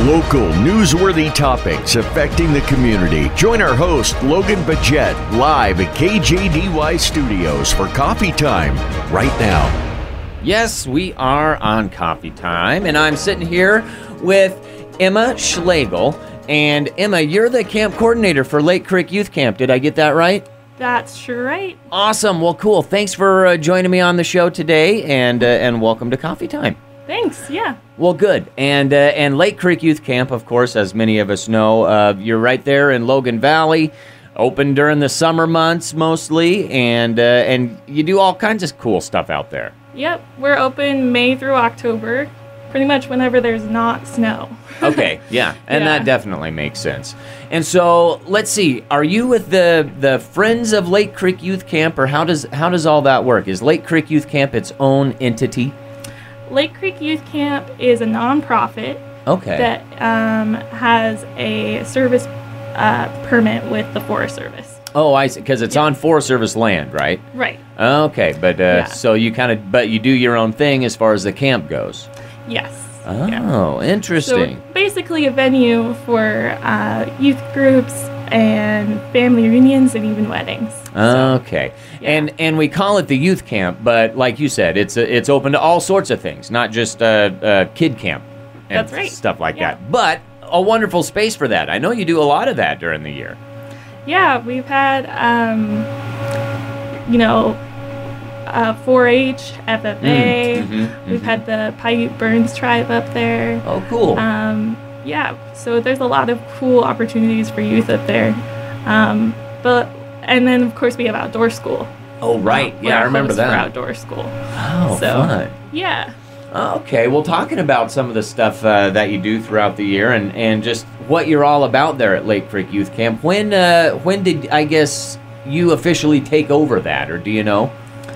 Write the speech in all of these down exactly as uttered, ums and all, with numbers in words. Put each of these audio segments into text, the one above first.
Local newsworthy topics affecting the community. Join our host, Logan Bajet, live at K J D Y Studios for Coffee Time right now. Yes, we are on Coffee Time, and I'm sitting here with Emma Schlegel. And Emma, you're the camp coordinator for Lake Creek Youth Camp. Did I get that right? That's sure right. Awesome. Well, cool. Thanks for uh, joining me on the show today, and uh, and welcome to Coffee Time. Thanks, yeah. Well, good. And uh, and Lake Creek Youth Camp, of course, as many of us know, uh, you're right there in Logan Valley, open during the summer months mostly, and uh, and you do all kinds of cool stuff out there. Yep, we're open May through October, pretty much whenever there's not snow. Okay, yeah, and Yeah. that definitely makes sense. And so, let's see, are you with the the Friends of Lake Creek Youth Camp, or how does how does all that work? Is Lake Creek Youth Camp its own entity? Lake Creek Youth Camp is a nonprofit Okay. that um, has a service uh, permit with the Forest Service. Oh, I see, because it's Yeah. on Forest Service land, right? Right, Okay, but uh, Yeah. so you kind of, but you do your own thing as far as the camp goes. yes. Oh, Yeah. So interesting. basically a venue for uh, youth groups and family reunions and even weddings. So, Okay, yeah. and and we call it the youth camp, but like you said, it's it's open to all sorts of things, not just uh, uh, kid camp and That's right. stuff like Yeah. that. But a wonderful space for that. I know you do a lot of that during the year. Yeah, we've had, um, you know, uh, four H, F F A. Mm, mhm, We've mhm. had the Paiute Burns tribe up there. Oh, cool. Um, yeah, so there's a lot of cool opportunities for youth up there. Um, but and then of course we have outdoor school. oh, right. We're Yeah, I a remember host For that. outdoor school. Oh, So- fun. Yeah. Okay, well, talking about some of the stuff uh, that you do throughout the year, and, and just what you're all about there at Lake Creek Youth Camp. When uh, when did I guess you officially take over that, or do you know?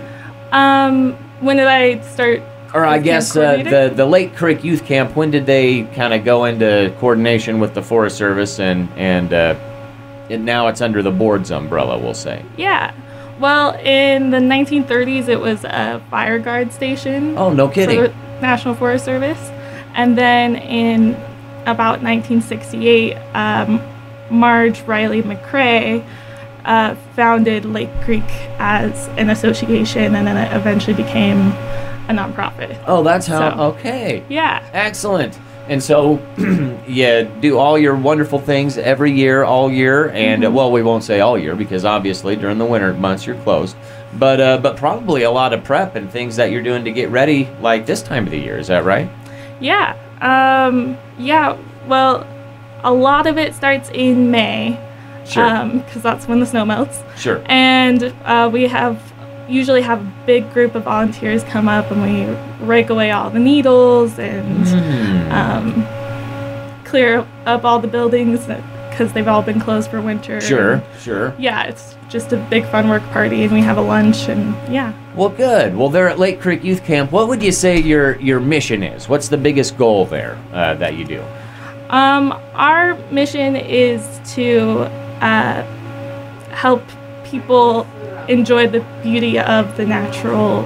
Um, when did I start? Or I as camp guess uh, coordinator? the the Lake Creek Youth Camp. When did they kind of go into coordination with the Forest Service, and and, uh, and now it's under the board's umbrella, we'll say. Yeah. Well, in the nineteen thirties, it was a fire guard station. Oh, no kidding. For the National Forest Service. And then in about nineteen sixty-eight, um, Marge Riley McCrae uh, founded Lake Creek as an association, and then it eventually became a nonprofit. Oh, that's how. So- Okay. Yeah. Excellent. And so you do all your wonderful things every year, all year, and uh, Mm-hmm. well, we won't say all year because obviously during the winter months you're closed, but uh, but probably a lot of prep and things that you're doing to get ready like this time of the year. Is that right? Yeah. Um, yeah. Well, a lot of it starts in May. Sure. Because that's when the snow melts. Sure. And uh, we have usually have a big group of volunteers come up, and we rake away all the needles and Mm. um, clear up all the buildings because they've all been closed for winter. Sure. And, Sure. yeah, it's just a big fun work party, and we have a lunch, and yeah. Well, good. Well, there at Lake Creek Youth Camp, what would you say your your mission is? What's the biggest goal there uh, that you do? Um, our mission is to uh, help people enjoy the beauty of the natural,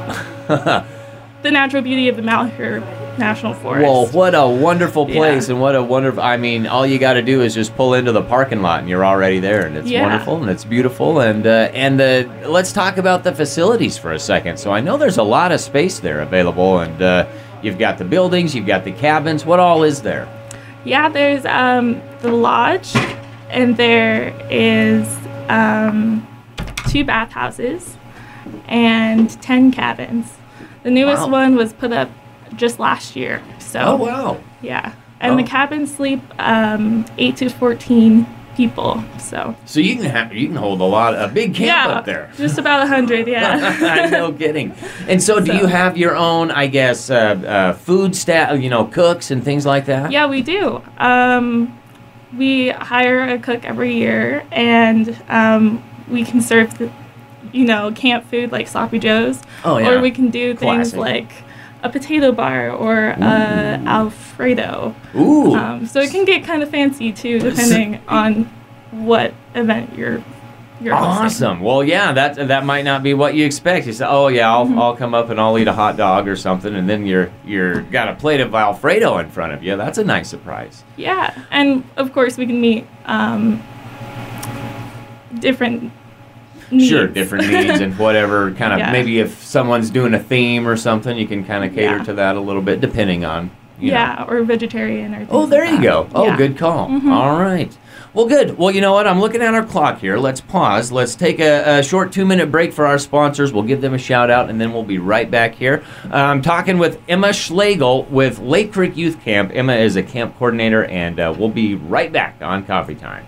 the natural beauty of the Mount Hood National Forest. Well, what a wonderful place, Yeah. and what a wonderful, I mean, all you got to do is just pull into the parking lot and you're already there, and it's Yeah. wonderful and it's beautiful. And uh, and uh, let's talk about the facilities for a second. So I know there's a lot of space there available, and uh, you've got the buildings, you've got the cabins. What all is there? Yeah, there's um, the lodge, and there is um, two bathhouses and ten cabins. The newest Wow. one was put up just last year. So Oh, wow. yeah, and Oh. the cabins sleep um, eight to fourteen people. So So you can have, you can hold a lot, a big camp yeah, up there. just about a hundred. Yeah. No kidding. And so, do So- you have your own, I guess, uh, uh, food staff, you know, cooks and things like that? Yeah, we do. Um, we hire a cook every year, and um, we can serve, the, you know, camp food like sloppy joes, Oh, yeah. or we can do things Classic. like a potato bar or a Alfredo. Ooh. Um, so it can get kind of fancy too, depending on what event you're you're hosting. Awesome. Well, yeah, that that might not be what you expect. You say, oh yeah, I'll Mm-hmm. I'll come up and I'll eat a hot dog or something, and then you're you're got a plate of Alfredo in front of you. That's a nice surprise. Yeah, and of course we can meet um, different needs. Sure, different needs and whatever kind of Yeah. maybe if someone's doing a theme or something, you can kind of cater Yeah. to that a little bit depending on. You know. Yeah, or vegetarian or things Oh, there like you that. go. Oh, Yeah. good call. Mhm. All right. Well, good. Well, you know what? I'm looking at our clock here. Let's pause. Let's take a, a short two-minute break for our sponsors. We'll give them a shout-out, and then we'll be right back here. Uh, I'm talking with Emma Schlegel with Lake Creek Youth Camp. Emma is a camp coordinator, and uh, we'll be right back on Coffee Time.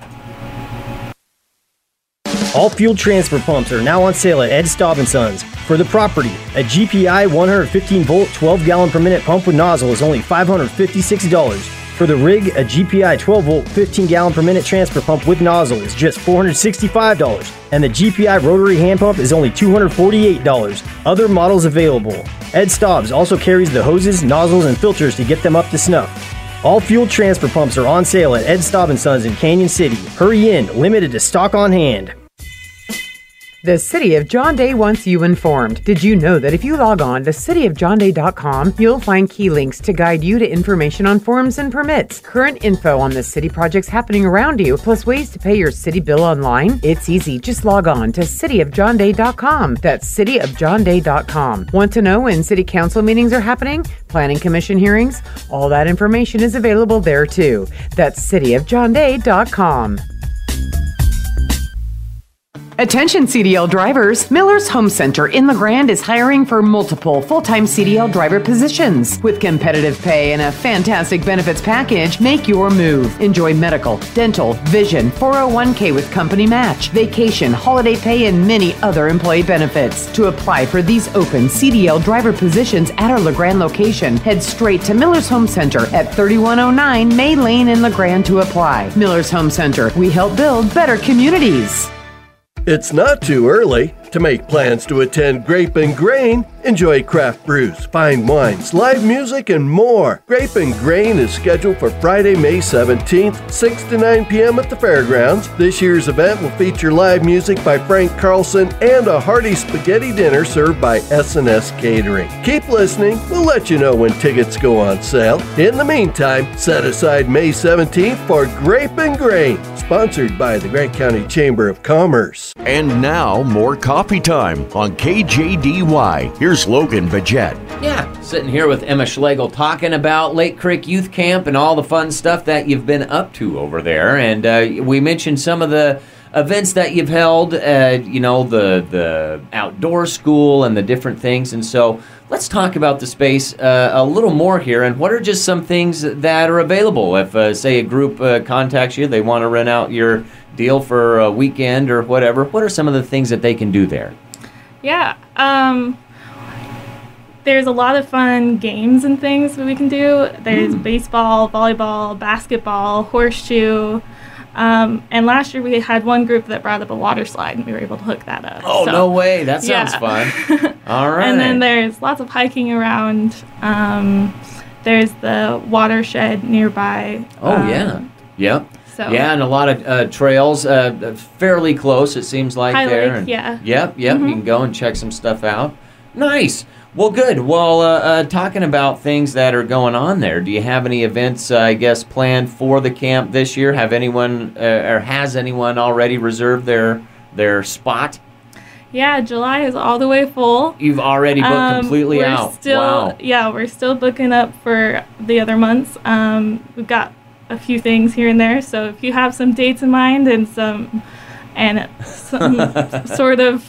All fuel transfer pumps are now on sale at Ed Staub and Sons. For the property, a G P I one hundred fifteen volt, twelve gallon per minute pump with nozzle is only five hundred fifty-six dollars. For the rig, a G P I twelve volt, fifteen gallon per minute transfer pump with nozzle is just four hundred sixty-five dollars. And the G P I rotary hand pump is only two hundred forty-eight dollars. Other models available. Ed Staubs also carries the hoses, nozzles, and filters to get them up to snuff. All fuel transfer pumps are on sale at Ed Staub and Sons in Canyon City. Hurry in, limited to stock on hand. The City of John Day wants you informed. Did you know that if you log on to city of john day dot com, you'll find key links to guide you to information on forms and permits, current info on the city projects happening around you, plus ways to pay your city bill online? It's easy. Just log on to city of john day dot com. That's city of john day dot com. Want to know when city council meetings are happening? Planning commission hearings? All that information is available there too. That's city of john day dot com. Attention C D L drivers, Miller's Home Center in La Grande is hiring for multiple full-time C D L driver positions. With competitive pay and a fantastic benefits package, make your move. Enjoy medical, dental, vision, four oh one k with company match, vacation, holiday pay, and many other employee benefits. To apply for these open C D L driver positions at our La Grande location, head straight to Miller's Home Center at thirty-one oh nine May Lane in La Grande to apply. Miller's Home Center, we help build better communities. It's not too early to make plans to attend Grape and Grain. Enjoy craft brews, fine wines, live music, and more. Grape and Grain is scheduled for Friday, May seventeenth, six to nine p.m. at the fairgrounds. This year's event will feature live music by Frank Carlson and a hearty spaghetti dinner served by S and S Catering. Keep listening. We'll let you know when tickets go on sale. In the meantime, set aside May seventeenth for Grape and Grain, sponsored by the Grant County Chamber of Commerce. And now, more Coffee Time on K J D Y. Here's Logan Bajet. Yeah, sitting here with Emma Schlegel talking about Lake Creek Youth Camp and all the fun stuff that you've been up to over there. And uh, we mentioned some of the events that you've held, uh, you know, the, the outdoor school and the different things. And so let's talk about the space uh, a little more here. And what are just some things that are available? If, uh, say, a group uh, contacts you, they want to rent out your deal for a weekend or whatever, what are some of the things that they can do there? Yeah. Um, there's a lot of fun games and things that we can do. There's Mm. baseball, volleyball, basketball, horseshoe. Um, and last year we had one group that brought up a water slide, and we were able to hook that up. Oh, So, no way. That sounds yeah. fun. All right. And then there's lots of hiking around. Um, there's the watershed nearby. Oh, um, yeah. Yep. So Yeah, and a lot of uh, trails, uh, fairly close, it seems like High there. Lake, and, yeah. Yep, yep. Mhm. You can go and check some stuff out. Nice. Well, good. Well, uh, uh, talking about things that are going on there, do you have any events, uh, I guess, planned for the camp this year? Have anyone, uh, or has anyone already reserved their their spot? Yeah, July is all the way full. You've already booked Um, completely we're out. Still, Wow. Yeah, we're still booking up for the other months. Um, we've got a few things here and there, so if you have some dates in mind and some and some sort of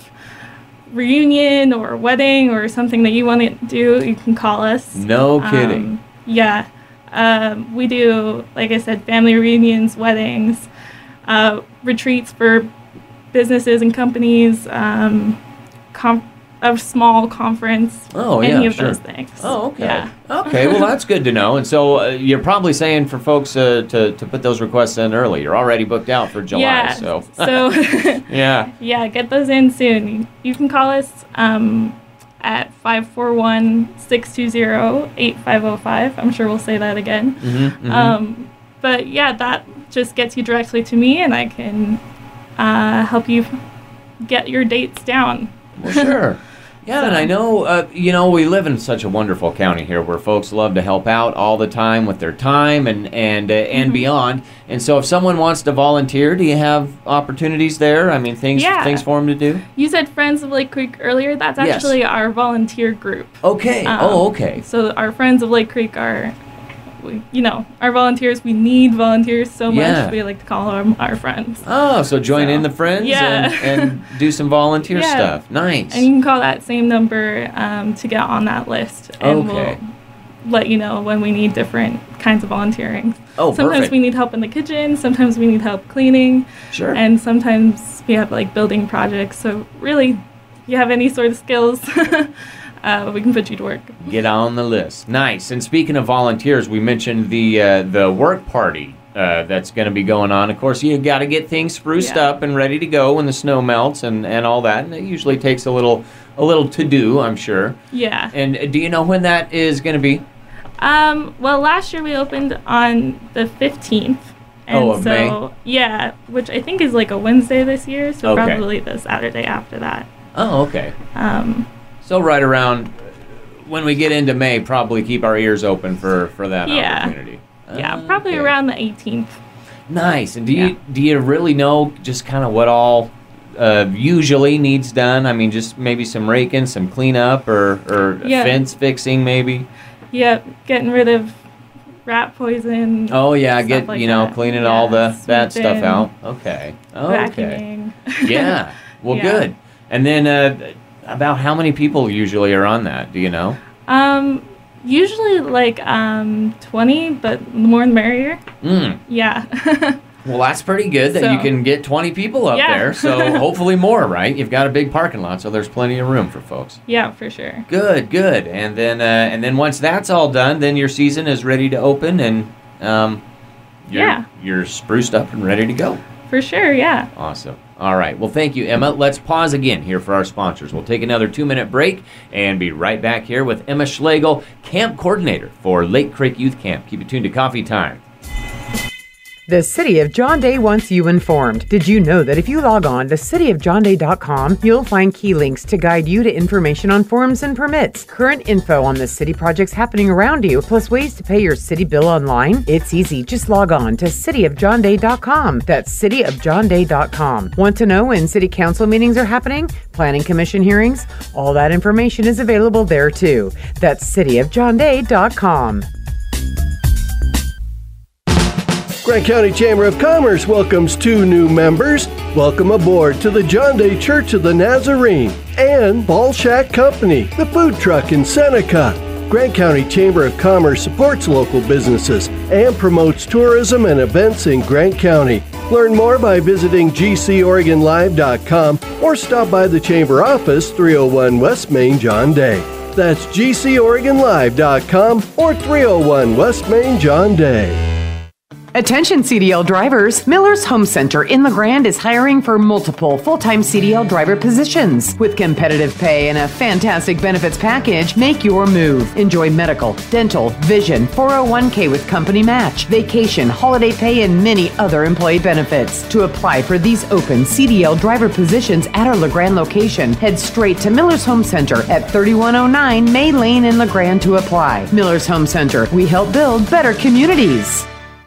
reunion or wedding or something that you want to do, you can call us. No kidding. Um, yeah, um, we do, like I said, family reunions, weddings, uh, retreats for businesses and companies, um, com- a small conference, Oh, any yeah, of sure. those things. Oh, okay. Yeah. Okay, well, that's good to know. And so uh, you're probably saying for folks uh, to, to put those requests in early. You're already booked out for July, Yeah. so. So, Yeah. yeah, get those in soon. You, you can call us um, at five four one, six two zero, eight five zero five. I'm sure we'll say that again. Mm-hmm, Um, but yeah, that just gets you directly to me, and I can uh, help you get your dates down. Well, sure. Yeah, So- and I know, uh, you know, we live in such a wonderful county here where folks love to help out all the time with their time and and uh, and Mm-hmm. beyond. And so, if someone wants to volunteer, do you have opportunities there? I mean, things Yeah. things for them to do. You said Friends of Lake Creek earlier. That's Yes. actually our volunteer group. Okay. Um, oh, okay. So our Friends of Lake Creek are, we, you know, our volunteers. We need volunteers so much. Yeah. We like to call them our friends. Oh, so join So, in the friends yeah. and, and do some volunteer Yeah. stuff. Nice. And you can call that same number um, to get on that list. And Okay. we'll let you know when we need different kinds of volunteering. Oh, sometimes perfect. we need help in the kitchen. Sometimes we need help cleaning. Sure. And sometimes we have like building projects. So really, if you have any sort of skills, uh, we can put you to work. Get on the list. Nice. And speaking of volunteers, we mentioned the uh, the work party uh, that's going to be going on. Of course, you got to get things spruced Yeah. up and ready to go when the snow melts and, and all that. And it usually takes a little a little to do, I'm sure. Yeah. And uh, do you know when that is going to be? Um, well, last year we opened on the fifteenth. And Oh, of so, May? yeah, which I think is like a Wednesday this year. So Okay. probably the Saturday after that. Oh, okay. Um, So right around when we get into May, probably keep our ears open for, for that Yeah. opportunity. yeah, probably Okay. around the eighteenth. Nice. And do you Yeah. do you really know just kind of what all uh, usually needs done? I mean, just maybe some raking, some cleanup, or or Yeah. fence fixing, maybe. Yep, getting rid of rat poison. Oh yeah, Stuff get like you know that. cleaning Yeah, all the that stuff sweeping, out. Okay. Okay. Vacuuming. Yeah. Well, Yeah. good. And then uh, about how many people usually are on that? Do you know? Um, usually like um twenty, but the more the merrier. Mm. Yeah. Well, that's pretty good that you So- can get twenty people up Yeah. there. So hopefully more, right? You've got a big parking lot, so there's plenty of room for folks. Yeah, for sure. Good, good. And then, uh, and then once that's all done, then your season is ready to open, and um, you're, Yeah. you're spruced up and ready to go. For sure, yeah. Awesome. All right. Well, thank you, Emma. Let's pause again here for our sponsors. We'll take another two-minute break and be right back here with Emma Schlegel, camp coordinator for Lake Creek Youth Camp. Keep it tuned to Coffee Time. The City of John Day wants you informed. Did you know that if you log on to city of john day dot com, you'll find key links to guide you to information on forms and permits, current info on the city projects happening around you, plus ways to pay your city bill online? It's easy. Just log on to city of john day dot com. That's city of john day dot com. Want to know when city council meetings are happening? Planning commission hearings? All that information is available there too. That's city of john day dot com. Grant County Chamber of Commerce welcomes two new members. Welcome aboard to the John Day Church of the Nazarene and Ball Shack Company, the food truck in Seneca. Grant County Chamber of Commerce supports local businesses and promotes tourism and events in Grant County. Learn more by visiting g c oregon live dot com or stop by the Chamber office, three oh one West Main, John Day. That's g c oregon live dot com or three oh one West Main, John Day. Attention C D L drivers, Miller's Home Center in La Grande is hiring for multiple full-time C D L driver positions. With competitive pay and a fantastic benefits package, make your move. Enjoy medical, dental, vision, four oh one k with company match, vacation, holiday pay, and many other employee benefits. To apply for these open C D L driver positions at our La Grande location, head straight to Miller's Home Center at thirty-one oh nine May Lane in La Grande to apply. Miller's Home Center, we help build better communities.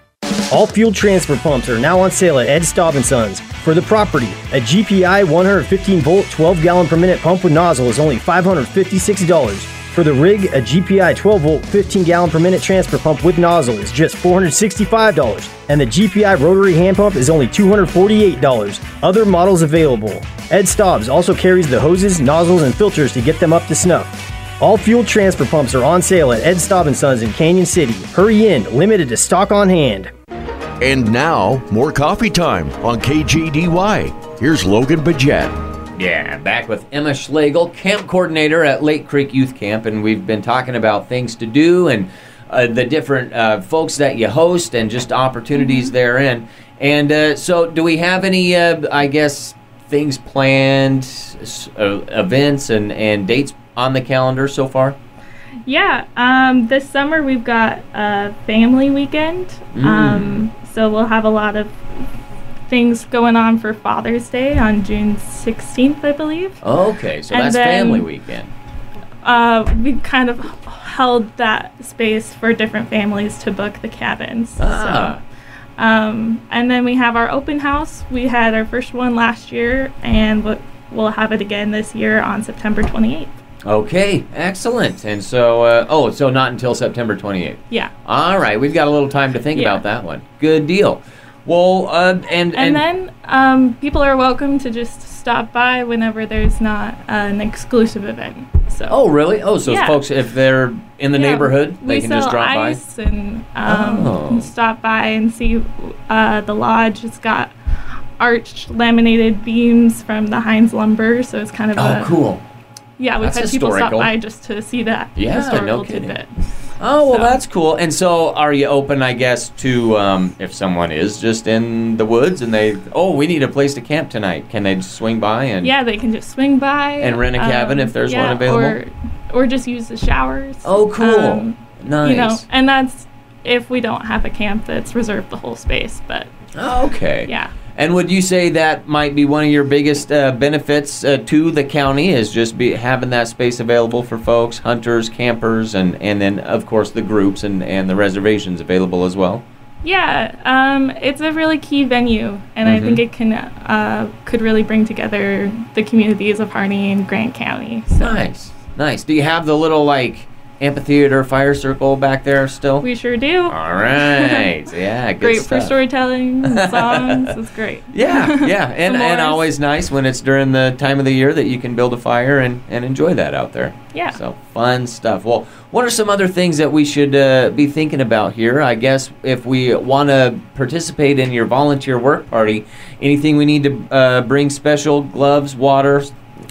All fuel transfer pumps are now on sale at Ed Staub and Sons. For the property, a G P I one hundred fifteen volt, twelve gallon per minute pump with nozzle is only five hundred fifty-six dollars. For the rig, a G P I twelve volt, fifteen gallon per minute transfer pump with nozzle is just four hundred sixty-five dollars. And the G P I rotary hand pump is only two hundred forty-eight dollars. Other models available. Ed Staubs also carries the hoses, nozzles, and filters to get them up to snuff. All fuel transfer pumps are on sale at Ed Staub and Sons in Canyon City. Hurry in, limited to stock on hand. And now, more Coffee Time on K G D Y. Here's Logan Bajet. Yeah, back with Emma Schlegel, camp coordinator at Lake Creek Youth Camp, and we've been talking about things to do and uh, the different uh, folks that you host and just opportunities therein. And uh, so, do we have any, uh, I guess, things planned, uh, events and, and dates on the calendar so far? Yeah, um, this summer we've got a family weekend. Mm. Um, so we'll have a lot of things going on for Father's Day on June sixteenth, I believe. Okay, so And that's then- family weekend. Uh, we kind of held that space for different families to book the cabins. Ah. So, um, and then we have our open house. We had our first one last year, and we'll- we'll have it again this year on September twenty-eighth. Okay, excellent. And so, uh, oh, so not until September twenty-eighth. Yeah. All right, we've got a little time to think Yeah. about that one. Good deal. Well, uh, and, And, then um, people are welcome to just stop by whenever there's not uh, an exclusive event. So. oh, really? Oh, so Yeah. folks, if they're in the Yeah, neighborhood, they we can sell just drop by. ice and um, Oh. stop by and see uh, the lodge. It's got arched laminated beams from the Heinz lumber, so it's kind of Oh, a cool. yeah. We've That's had people stop historical. by just to see that Yeah, no historical kidding. tidbit. Oh, well, So- that's cool. And so, are you open, I guess, to um, if someone is just in the woods and they, oh, we need a place to camp tonight? Can they just swing by and? Yeah, they can just swing by And rent a cabin if there's yeah, one available? or or just use the showers. Oh, cool. Um, Nice. You know, and that's if we don't have a camp that's reserved the whole space. But Oh, okay. yeah. And would you say that might be one of your biggest uh, benefits uh, to the county is just be having that space available for folks, hunters, campers, and, and then, of course, the groups and, and the reservations available as well? Yeah, um, it's a really key venue, and I think Mhm. it can uh, could really bring together the communities of Harney and Grant County. So Nice. Nice. Do you have the little, like, amphitheater fire circle back there still? we sure do. All right. Yeah, good Great for stuff. storytelling and songs. It's great. Yeah, yeah, and, and S'mores. always nice when it's during the time of the year that you can build a fire and, and enjoy that out there. Yeah. So fun stuff. Well, what are some other things that we should uh, be thinking about here? I guess if we want to participate in your volunteer work party, anything we need to uh, bring special gloves, water?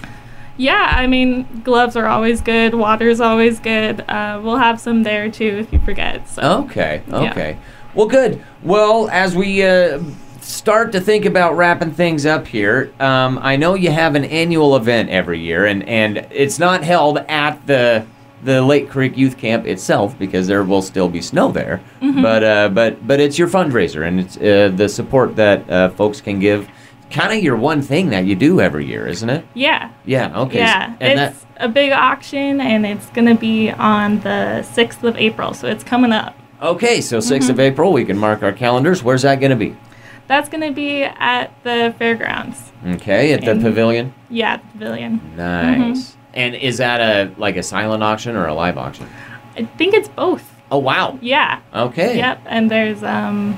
Yeah, I mean, gloves are always good. Water's always good. Uh, we'll have some there too if you forget. So. Okay, Yeah. okay. Well, good. Well, as we uh, start to think about wrapping things up here, um, I know you have an annual event every year, and, and it's not held at the the Lake Creek Youth Camp itself because there will still be snow there. Mm-hmm. But uh, but but it's your fundraiser, and it's uh, the support that uh, folks can give. Kind of your one thing that you do every year, isn't it? Yeah. Yeah. Okay. Yeah, And it's a big auction, and it's going to be on the sixth of April, so it's coming up. that, okay. So sixth Mm-hmm. of April, we can mark our calendars. Where's that going to be? That's going to be at the fairgrounds. Okay, at the And- pavilion. Yeah, the pavilion. Nice. And is that a like a silent auction or a live auction? I think it's both. Oh wow. Yeah. Okay. Yep. And there's um,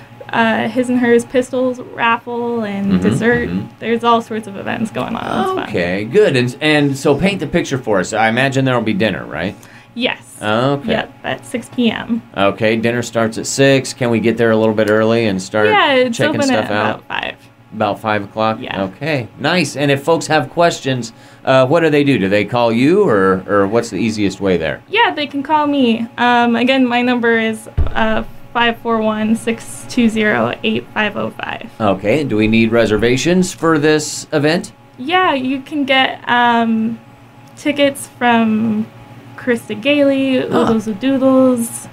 uh, his and hers pistols raffle and Mhm, dessert. mhm. There's all sorts of events going on. It's fun. Okay, good. And and so paint the picture for us. I imagine there will be dinner, right? Yes. Okay. Yep. At six p.m. Okay, dinner starts at six. Can we get there a little bit early and start Yeah, it's checking open stuff at out? about five. About five o'clock? Yeah. Okay, nice. And if folks have questions, uh, what do they do? Do they call you, or, or what's the easiest way there? Yeah, they can call me. Um, again, my number is uh, five four one, six two zero, eight five zero five. Okay, and do we need reservations for this event? Yeah, you can get um, tickets from Krista Gailey, Ah. Oodles of Doodles,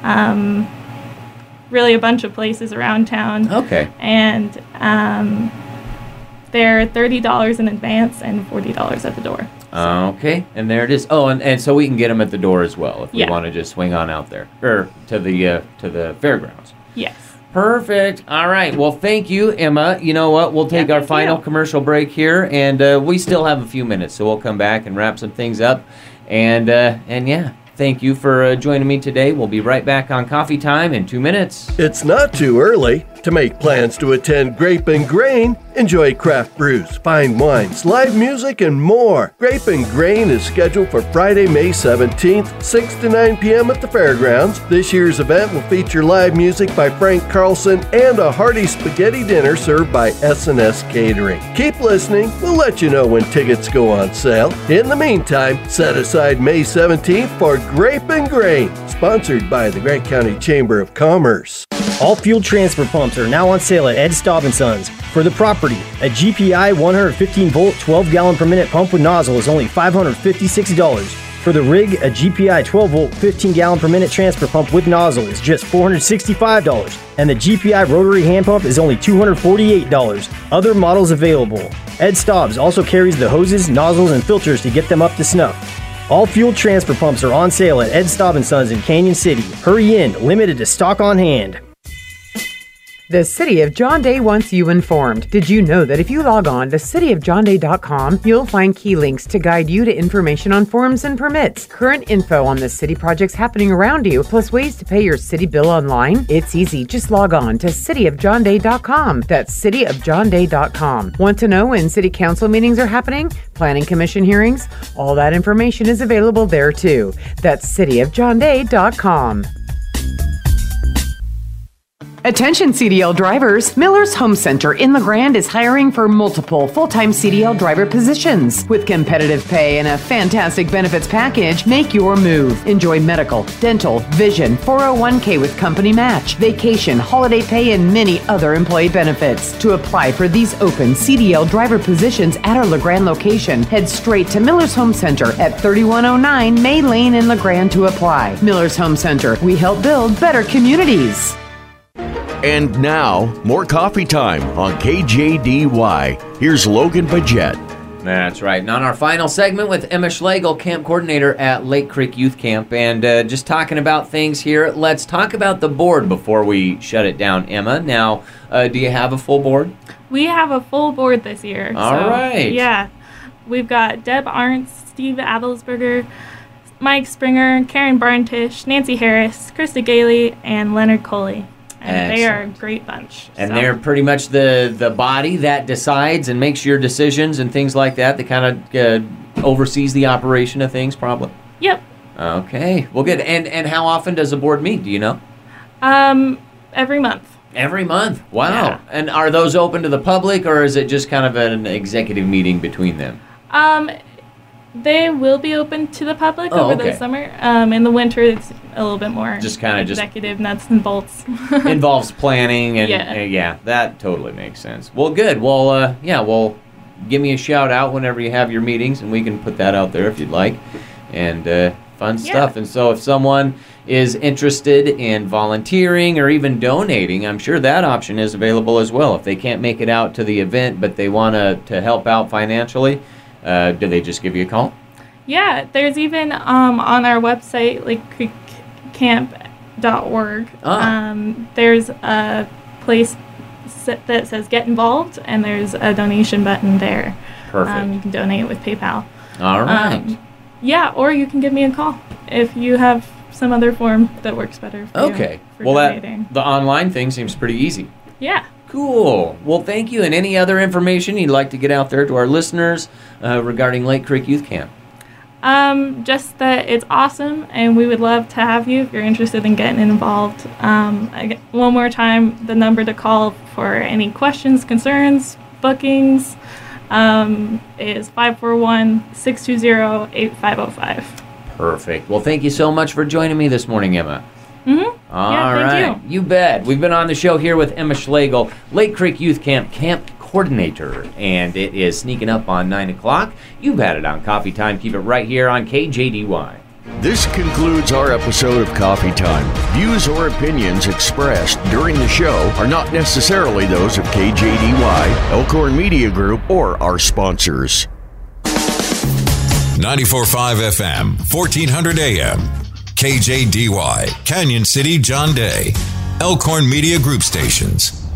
um, really a bunch of places around town. Okay. And um, they're thirty dollars in advance and forty dollars at the door. Okay, and there it is. Oh, and, and so we can get them at the door as well if we Yeah. want to just swing on out there or to the uh, to the fairgrounds. Yes. Perfect. All right. Well, thank you, Emma. You know what? We'll take Yeah, our thank final you. commercial break here, and uh, we still have a few minutes, so we'll come back and wrap some things up. And uh, and yeah, thank you for uh, joining me today. We'll be right back on Coffee Time in two minutes. It's not too early to make plans to attend Grape and Grain. Enjoy craft brews, fine wines, live music, and more. Grape and Grain is scheduled for Friday, May seventeenth, six to nine p.m. at the fairgrounds. This year's event will feature live music by Frank Carlson and a hearty spaghetti dinner served by S and S Catering. Keep listening. We'll let you know when tickets go on sale. In the meantime, set aside May seventeenth for Grape and Grain, sponsored by the Grant County Chamber of Commerce. All fuel transfer pumps are now on sale at Ed Staub and Sons. For the property, a G P I one hundred fifteen volt, twelve gallon per minute pump with nozzle is only five hundred fifty-six dollars. For the rig, a G P I twelve volt, fifteen gallon per minute transfer pump with nozzle is just four hundred sixty-five dollars, and the G P I rotary hand pump is only two hundred forty-eight dollars. Other models available. Ed Staubs also carries the hoses, nozzles, and filters to get them up to snuff. All fuel transfer pumps are on sale at Ed Staub and Sons in Canyon City. Hurry in, limited to stock on hand. The City of John Day wants you informed. Did you know that if you log on to city of john day dot com, you'll find key links to guide you to information on forms and permits, current info on the city projects happening around you, plus ways to pay your city bill online? It's easy. Just log on to city of john day dot com. That's city of john day dot com. Want to know when city council meetings are happening? Planning commission hearings? All that information is available there too. That's city of john day dot com. Attention C D L drivers, Miller's Home Center in La Grande is hiring for multiple full-time C D L driver positions. With competitive pay and a fantastic benefits package, make your move. Enjoy medical, dental, vision, four oh one k with company match, vacation, holiday pay, and many other employee benefits. To apply for these open C D L driver positions at our La Grande location, head straight to Miller's Home Center at thirty-one oh nine May Lane in La Grande to apply. Miller's Home Center, we help build better communities. And now, more coffee time on K J D Y. Here's Logan Bajet. That's right. And on our final segment with Emma Schlegel, camp coordinator at Lake Creek Youth Camp, and uh, just talking about things here. Let's talk about the board before we shut it down, Emma. Now, uh, do you have a full board? We have a full board this year. All so, right. Yeah. We've got Deb Arntz, Steve Adelsberger, Mike Springer, Karen Barntish, Nancy Harris, Krista Gailey, and Leonard Coley. And they are a great bunch. And so. they're pretty much the, the body that decides and makes your decisions and things like that. That kind of uh, oversees the operation of things, probably. Yep. Okay. Well, good. And and how often does the board meet? Do you know? Um, every month. Every month. Wow. Yeah. And are those open to the public, or is it just kind of an executive meeting between them? Um, they will be open to the public Oh, over okay. the summer. Um, in the winter, it's a little bit more Just kind of just executive nuts and bolts. involves planning and Yeah. uh, yeah, that totally makes sense. Well, good. Well, uh, yeah, well, give me a shout out whenever you have your meetings, and we can put that out there if you'd like. And uh, fun Yeah. stuff. And so if someone is interested in volunteering or even donating, I'm sure that option is available as well. If they can't make it out to the event, but they want to to help out financially, uh, do they just give you a call? Yeah, there's even um, on our website, lake creek camp dot org, Ah. um, there's a place s- that says get involved, and there's a donation button there. Perfect. Um, you can donate with PayPal. All right. Um, yeah, or you can give me a call if you have some other form that works better for okay. you for Well, donating. that the online thing seems pretty easy. Yeah. Cool. Well, thank you. And any other information you'd like to get out there to our listeners uh, regarding Lake Creek Youth Camp? Um, just that it's awesome, and we would love to have you if you're interested in getting involved. Um, I, one more time, the number to call for any questions, concerns, bookings um, is five four one, six two zero, eight five zero five. Perfect. Well, thank you so much for joining me this morning, Emma. Mm-hmm. All Yeah, right. thank You bet. We've been on the show here with Emma Schlegel, Lake Creek Youth Camp Camp Coordinator, and it is sneaking up on nine o'clock. You've had it on Coffee Time. Keep it right here on K J D Y. This concludes our episode of Coffee Time. Views or opinions expressed during the show are not necessarily those of K J D Y, Elkhorn Media Group, or our sponsors. ninety-four point five F M, fourteen hundred A M, K J D Y, Canyon City, John Day, Elkhorn Media Group Stations.